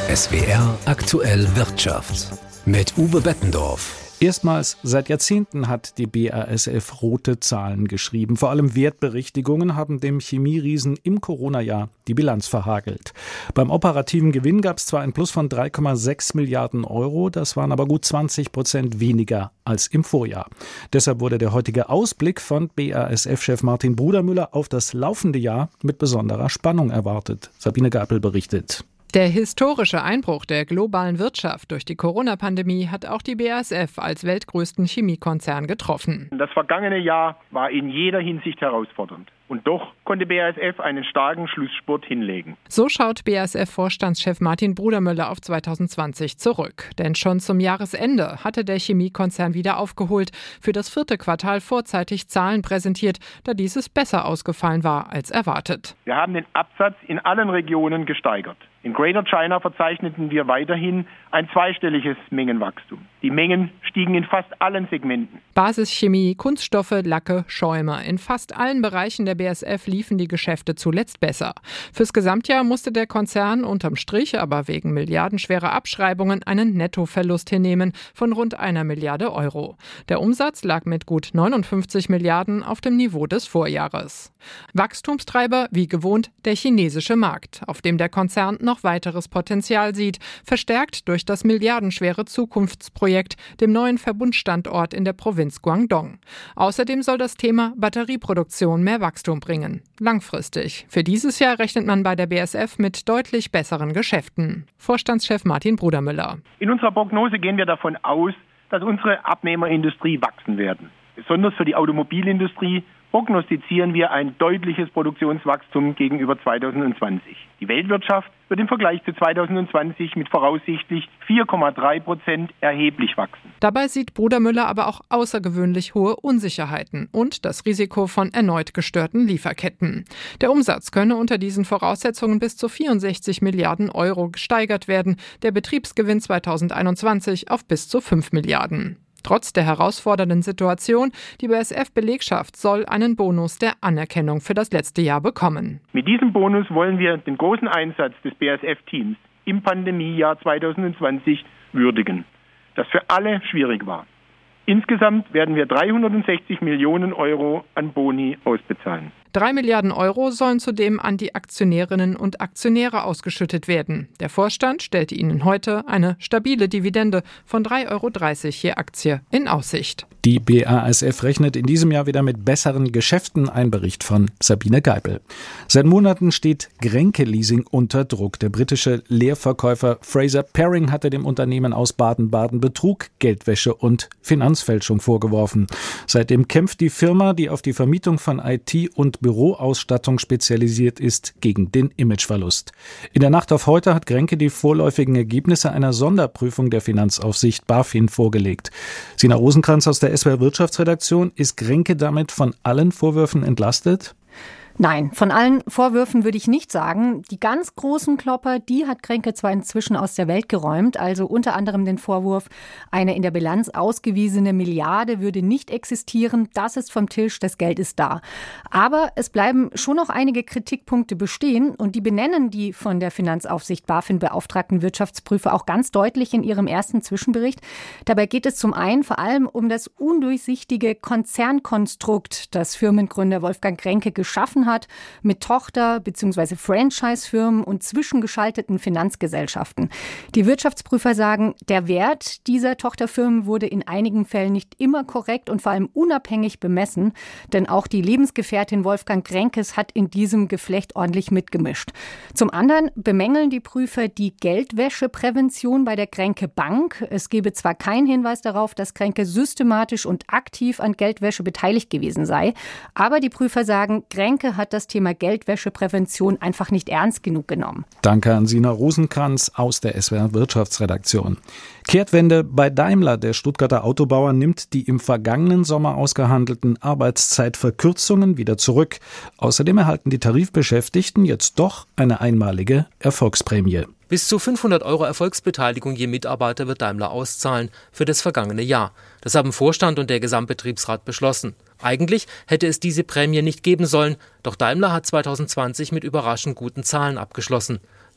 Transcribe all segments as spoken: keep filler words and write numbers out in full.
S W R Aktuell Wirtschaft mit Uwe Bettendorf. Erstmals seit Jahrzehnten hat die B A S F rote Zahlen geschrieben. Vor allem Wertberichtigungen haben dem Chemieriesen im Corona-Jahr die Bilanz verhagelt. Beim operativen Gewinn gab es zwar ein Plus von drei Komma sechs Milliarden Euro, das waren aber gut zwanzig Prozent weniger als im Vorjahr. Deshalb wurde der heutige Ausblick von B A S F-Chef Martin Brudermüller auf das laufende Jahr mit besonderer Spannung erwartet. Sabine Geipel berichtet. Der historische Einbruch der globalen Wirtschaft durch die Corona-Pandemie hat auch die B A S F als weltgrößten Chemiekonzern getroffen. Das vergangene Jahr war in jeder Hinsicht herausfordernd. Und doch konnte B A S F einen starken Schlussspurt hinlegen. So schaut B A S F-Vorstandschef Martin Brudermüller auf zwanzig zwanzig zurück. Denn schon zum Jahresende hatte der Chemiekonzern wieder aufgeholt, für das vierte Quartal vorzeitig Zahlen präsentiert, da dieses besser ausgefallen war als erwartet. Wir haben den Absatz in allen Regionen gesteigert. In Greater China verzeichneten wir weiterhin ein zweistelliges Mengenwachstum. Die Mengen stiegen in fast allen Segmenten. Basischemie, Kunststoffe, Lacke, Schäume. In fast allen Bereichen der B A S F liefen die Geschäfte zuletzt besser. Fürs Gesamtjahr musste der Konzern unterm Strich aber wegen milliardenschwerer Abschreibungen einen Nettoverlust hinnehmen von rund einer Milliarde Euro. Der Umsatz lag mit gut neunundfünfzig Milliarden auf dem Niveau des Vorjahres. Wachstumstreiber, wie gewohnt, der chinesische Markt, auf dem der Konzern noch weiteres Potenzial sieht, verstärkt durch das milliardenschwere Zukunftsprojekt, dem neuen Verbundstandort in der Provinz Guangdong. Außerdem soll das Thema Batterieproduktion mehr Wachstum bringen. Langfristig. Für dieses Jahr rechnet man bei der B A S F mit deutlich besseren Geschäften. Vorstandschef Martin Brudermüller. In unserer Prognose gehen wir davon aus, dass unsere Abnehmerindustrie wachsen werden. Besonders für die Automobilindustrie prognostizieren wir ein deutliches Produktionswachstum gegenüber zwanzig zwanzig. Die Weltwirtschaft wird im Vergleich zu zwanzig zwanzig mit voraussichtlich vier Komma drei Prozent erheblich wachsen. Dabei sieht Brudermüller aber auch außergewöhnlich hohe Unsicherheiten und das Risiko von erneut gestörten Lieferketten. Der Umsatz könne unter diesen Voraussetzungen bis zu vierundsechzig Milliarden Euro gesteigert werden, der Betriebsgewinn zwanzig einundzwanzig auf bis zu fünf Milliarden. Trotz der herausfordernden Situation, die B A S F-Belegschaft soll einen Bonus der Anerkennung für das letzte Jahr bekommen. Mit diesem Bonus wollen wir den großen Einsatz des B A S F-Teams im Pandemiejahr zwanzig zwanzig würdigen, das für alle schwierig war. Insgesamt werden wir dreihundertsechzig Millionen Euro an Boni ausbezahlen. Drei Milliarden Euro sollen zudem an die Aktionärinnen und Aktionäre ausgeschüttet werden. Der Vorstand stellte ihnen heute eine stabile Dividende von drei Euro dreißig je Aktie in Aussicht. Die B A S F rechnet in diesem Jahr wieder mit besseren Geschäften, ein Bericht von Sabine Geipel. Seit Monaten steht Grenke Leasing unter Druck. Der britische Leerverkäufer Fraser Paring hatte dem Unternehmen aus Baden-Baden Betrug, Geldwäsche und Finanzfälschung vorgeworfen. Seitdem kämpft die Firma, die auf die Vermietung von I T- und Büroausstattung spezialisiert ist, gegen den Imageverlust. In der Nacht auf heute hat Grenke die vorläufigen Ergebnisse einer Sonderprüfung der Finanzaufsicht BaFin vorgelegt. Sina Rosenkranz aus der S W R Wirtschaftsredaktion, ist Grenke damit von allen Vorwürfen entlastet? Nein, von allen Vorwürfen würde ich nicht sagen. Die ganz großen Klopper, die hat Grenke zwar inzwischen aus der Welt geräumt, also unter anderem den Vorwurf, eine in der Bilanz ausgewiesene Milliarde würde nicht existieren. Das ist vom Tisch, das Geld ist da. Aber es bleiben schon noch einige Kritikpunkte bestehen und die benennen die von der Finanzaufsicht BaFin beauftragten Wirtschaftsprüfer auch ganz deutlich in ihrem ersten Zwischenbericht. Dabei geht es zum einen vor allem um das undurchsichtige Konzernkonstrukt, das Firmengründer Wolfgang Grenke geschaffen hat. hat, mit Tochter- bzw. Franchise-Firmen und zwischengeschalteten Finanzgesellschaften. Die Wirtschaftsprüfer sagen, der Wert dieser Tochterfirmen wurde in einigen Fällen nicht immer korrekt und vor allem unabhängig bemessen, denn auch die Lebensgefährtin Wolfgang Grenkes hat in diesem Geflecht ordentlich mitgemischt. Zum anderen bemängeln die Prüfer die Geldwäscheprävention bei der Grenke Bank. Es gebe zwar keinen Hinweis darauf, dass Grenke systematisch und aktiv an Geldwäsche beteiligt gewesen sei, aber die Prüfer sagen, Grenke hat das Thema Geldwäscheprävention einfach nicht ernst genug genommen. Danke an Sina Rosenkranz aus der S W R Wirtschaftsredaktion. Kehrtwende bei Daimler. Der Stuttgarter Autobauer nimmt die im vergangenen Sommer ausgehandelten Arbeitszeitverkürzungen wieder zurück. Außerdem erhalten die Tarifbeschäftigten jetzt doch eine einmalige Erfolgsprämie. Bis zu fünfhundert Euro Erfolgsbeteiligung je Mitarbeiter wird Daimler auszahlen für das vergangene Jahr. Das haben Vorstand und der Gesamtbetriebsrat beschlossen. Eigentlich hätte es diese Prämie nicht geben sollen, doch Daimler hat zwanzig zwanzig mit überraschend guten Zahlen abgeschlossen.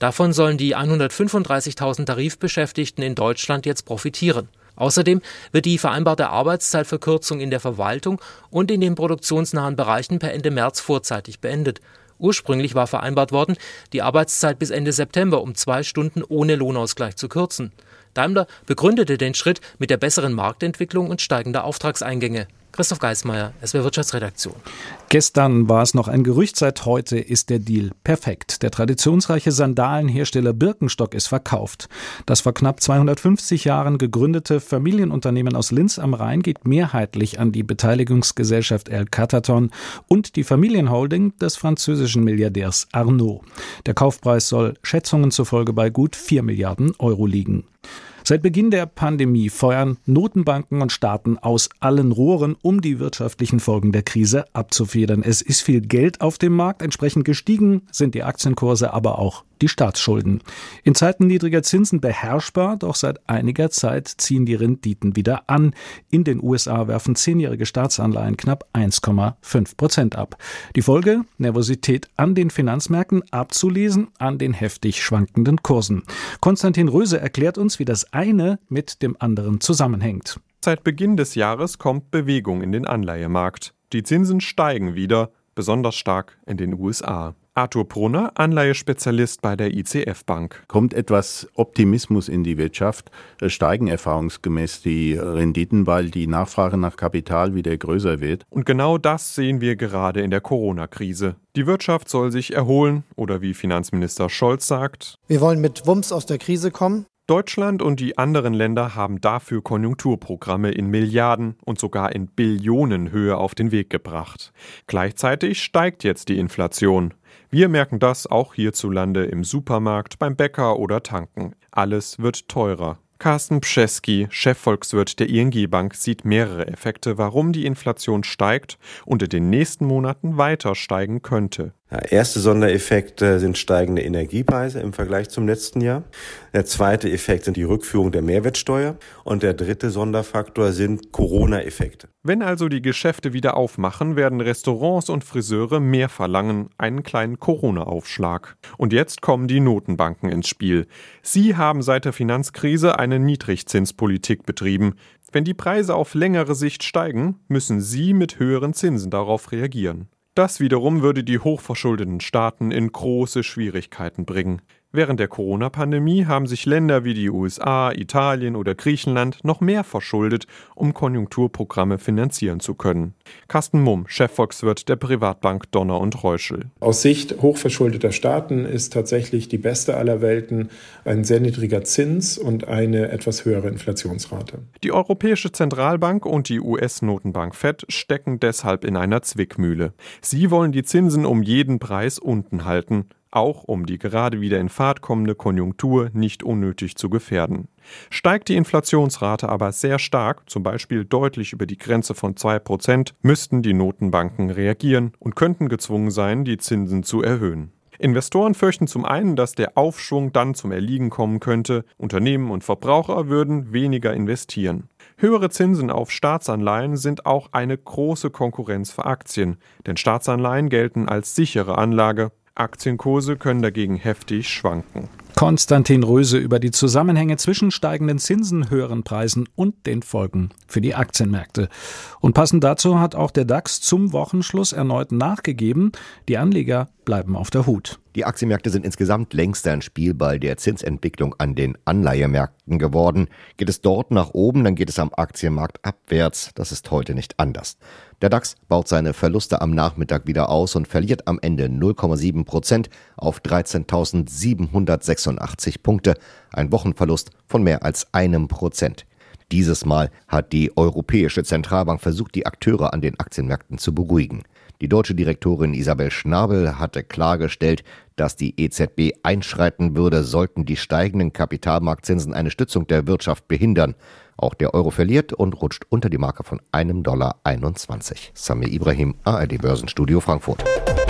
Davon sollen die hundertfünfunddreißigtausend Tarifbeschäftigten in Deutschland jetzt profitieren. Außerdem wird die vereinbarte Arbeitszeitverkürzung in der Verwaltung und in den produktionsnahen Bereichen per Ende März vorzeitig beendet. Ursprünglich war vereinbart worden, die Arbeitszeit bis Ende September um zwei Stunden ohne Lohnausgleich zu kürzen. Daimler begründete den Schritt mit der besseren Marktentwicklung und steigender Auftragseingänge. Christoph Geismeier, S W R Wirtschaftsredaktion. Gestern war es noch ein Gerücht, seit heute ist der Deal perfekt. Der traditionsreiche Sandalenhersteller Birkenstock ist verkauft. Das vor knapp zweihundertfünfzig Jahren gegründete Familienunternehmen aus Linz am Rhein geht mehrheitlich an die Beteiligungsgesellschaft El Cataton und die Familienholding des französischen Milliardärs Arnault. Der Kaufpreis soll Schätzungen zufolge bei gut vier Milliarden Euro liegen. Seit Beginn der Pandemie feuern Notenbanken und Staaten aus allen Rohren, um die wirtschaftlichen Folgen der Krise abzufedern. Es ist viel Geld auf dem Markt, entsprechend gestiegen sind die Aktienkurse, aber auch die Staatsschulden. In Zeiten niedriger Zinsen beherrschbar, doch seit einiger Zeit ziehen die Renditen wieder an. In den U S A werfen zehnjährige Staatsanleihen knapp eins Komma fünf Prozent ab. Die Folge? Nervosität an den Finanzmärkten, abzulesen an den heftig schwankenden Kursen. Konstantin Röse erklärt uns, wie das eine mit dem anderen zusammenhängt. Seit Beginn des Jahres kommt Bewegung in den Anleihemarkt. Die Zinsen steigen wieder, besonders stark in den U S A. Arthur Brunner, Anleihespezialist bei der I C F Bank. Kommt etwas Optimismus in die Wirtschaft, steigen erfahrungsgemäß die Renditen, weil die Nachfrage nach Kapital wieder größer wird. Und genau das sehen wir gerade in der Corona-Krise. Die Wirtschaft soll sich erholen oder wie Finanzminister Scholz sagt: Wir wollen mit Wumms aus der Krise kommen. Deutschland und die anderen Länder haben dafür Konjunkturprogramme in Milliarden und sogar in Billionenhöhe auf den Weg gebracht. Gleichzeitig steigt jetzt die Inflation. Wir merken das auch hierzulande im Supermarkt, beim Bäcker oder tanken. Alles wird teurer. Carsten Pschesky, Chefvolkswirt der I N G Bank, sieht mehrere Effekte, warum die Inflation steigt und in den nächsten Monaten weiter steigen könnte. Ja, erste Sondereffekt äh, sind steigende Energiepreise im Vergleich zum letzten Jahr. Der zweite Effekt sind die Rückführung der Mehrwertsteuer. Und der dritte Sonderfaktor sind Corona-Effekte. Wenn also die Geschäfte wieder aufmachen, werden Restaurants und Friseure mehr verlangen, einen kleinen Corona-Aufschlag. Und jetzt kommen die Notenbanken ins Spiel. Sie haben seit der Finanzkrise eine Niedrigzinspolitik betrieben. Wenn die Preise auf längere Sicht steigen, müssen sie mit höheren Zinsen darauf reagieren. Das wiederum würde die hochverschuldeten Staaten in große Schwierigkeiten bringen. Während der Corona-Pandemie haben sich Länder wie die U S A, Italien oder Griechenland noch mehr verschuldet, um Konjunkturprogramme finanzieren zu können. Carsten Mumm, Chefvolkswirt der Privatbank Donner und Reuschel. Aus Sicht hochverschuldeter Staaten ist tatsächlich die beste aller Welten ein sehr niedriger Zins und eine etwas höhere Inflationsrate. Die Europäische Zentralbank und die U S-Notenbank Fed stecken deshalb in einer Zwickmühle. Sie wollen die Zinsen um jeden Preis unten halten, auch um die gerade wieder in Fahrt kommende Konjunktur nicht unnötig zu gefährden. Steigt die Inflationsrate aber sehr stark, zum Beispiel deutlich über die Grenze von zwei Prozent, müssten die Notenbanken reagieren und könnten gezwungen sein, die Zinsen zu erhöhen. Investoren fürchten zum einen, dass der Aufschwung dann zum Erliegen kommen könnte. Unternehmen und Verbraucher würden weniger investieren. Höhere Zinsen auf Staatsanleihen sind auch eine große Konkurrenz für Aktien, denn Staatsanleihen gelten als sichere Anlage. Aktienkurse können dagegen heftig schwanken. Konstantin Röse über die Zusammenhänge zwischen steigenden Zinsen, höheren Preisen und den Folgen für die Aktienmärkte. Und passend dazu hat auch der DAX zum Wochenschluss erneut nachgegeben. Die Anleger bleiben auf der Hut. Die Aktienmärkte sind insgesamt längst ein Spielball der Zinsentwicklung an den Anleihemärkten geworden. Geht es dort nach oben, dann geht es am Aktienmarkt abwärts. Das ist heute nicht anders. Der DAX baut seine Verluste am Nachmittag wieder aus und verliert am Ende null Komma sieben Prozent auf dreizehntausendsiebenhundertsechsundachtzig Punkte. Ein Wochenverlust von mehr als einem Prozent. Dieses Mal hat die Europäische Zentralbank versucht, die Akteure an den Aktienmärkten zu beruhigen. Die deutsche Direktorin Isabel Schnabel hatte klargestellt, dass die E Z B einschreiten würde, sollten die steigenden Kapitalmarktzinsen eine Stützung der Wirtschaft behindern. Auch der Euro verliert und rutscht unter die Marke von einem Dollar einundzwanzig. Samir Ibrahim, A R D Börsenstudio Frankfurt.